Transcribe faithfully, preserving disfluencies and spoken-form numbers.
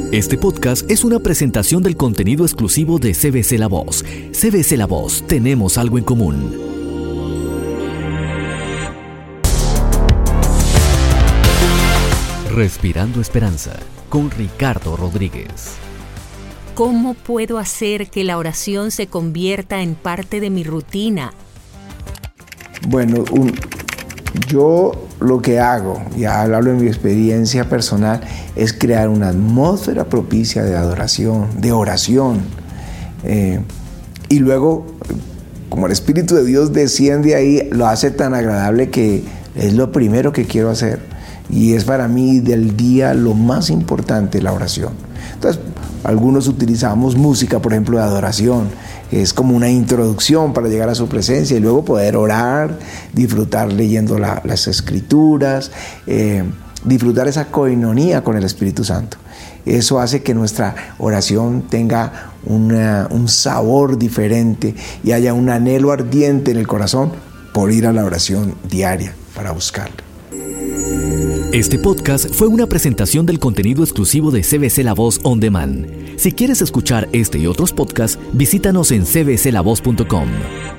Este podcast es una presentación del contenido exclusivo de C B C La Voz. C B C La Voz, tenemos algo en común. Respirando Esperanza, con Ricardo Rodríguez. ¿Cómo puedo hacer que la oración se convierta en parte de mi rutina? Bueno, un, yo lo que hago, ya hablo de mi experiencia personal, es crear una atmósfera propicia de adoración, de oración. Eh, y luego, como el Espíritu de Dios desciende ahí, lo hace tan agradable que es lo primero que quiero hacer. Y es para mí del día lo más importante, la oración. Entonces, algunos utilizamos música, por ejemplo, de adoración. Es como una introducción para llegar a su presencia y luego poder orar, disfrutar leyendo la, las escrituras, eh, disfrutar esa coinonía con el Espíritu Santo. Eso hace que nuestra oración tenga una, un sabor diferente y haya un anhelo ardiente en el corazón por ir a la oración diaria para buscarlo. Este podcast fue una presentación del contenido exclusivo de C B C La Voz On Demand. Si quieres escuchar este y otros podcasts, visítanos en c b c la voz punto com.